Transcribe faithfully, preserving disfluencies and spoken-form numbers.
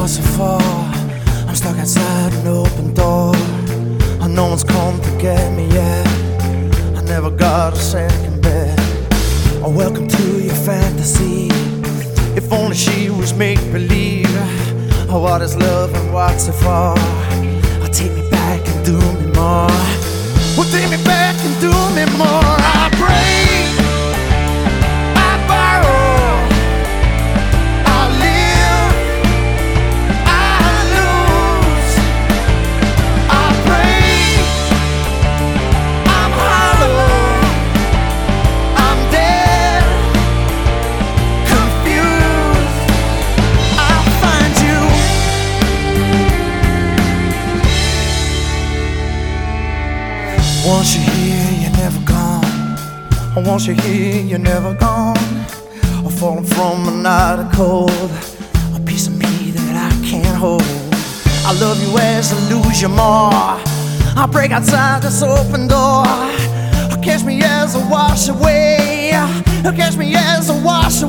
so far. I'm stuck outside an open door. No one's come to get me yet. I never got a second bet. Oh, welcome to your fantasy. If only she was make-believe. Oh, what is love and what's it for? Oh, take me back and do me more. Well, take me back and do me more. I break, I borrow, I live, I lose. I break, I'm hollow, I'm dead, confused. I'll find you. Once you're here, you're never gone. Once you're here, you're never gone. I'm falling from a night of cold, a piece of me that I can't hold. I love you as I lose you more. I break outside this open door. Catch me as I wash away. Catch me as I wash away.